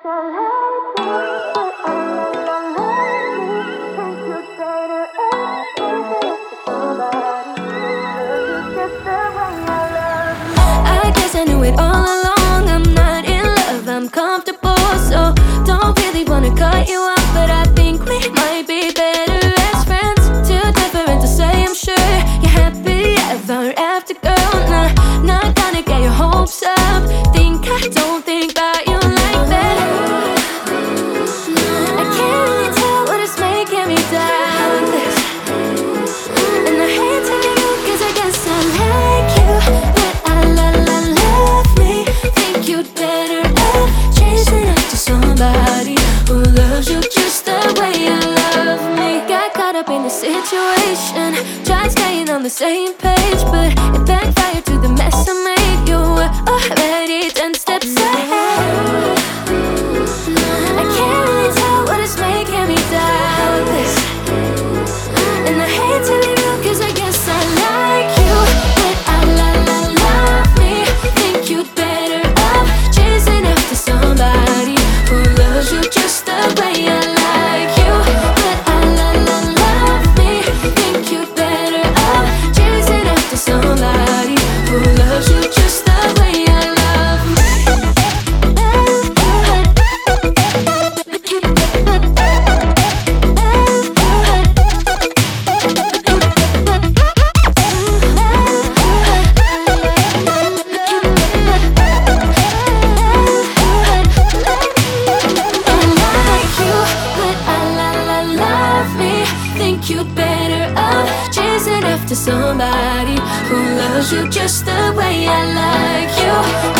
I guess I knew it all along. I'm not in love, I'm comfortable. So don't really wanna cut you off, but I think we might be better as friends. Too different to say, I'm sure you're happy ever after, girl. Nah, not gonna get your hopes up. Think I don't think about you like that. I can't really tell what is making me doubt this, and I hate telling you 'cause I guess I like you, but I love me. Think you'd better off chasing after somebody who loves you just the way I love me. Got caught up in the situation, tried staying on the same page, but it backfired to the mess I made. You were already 10 steps ahead. I can't really tell what is making me doubt this, and I hate to leave you 'cause I guess I like you, but I love me. Think you'd better off chasing after somebody who loves you just the way I like you, but I love me. Think you'd better off chasing after somebody who loves you just the way I love me. You'd better off chasing after somebody who loves you just the way I like you.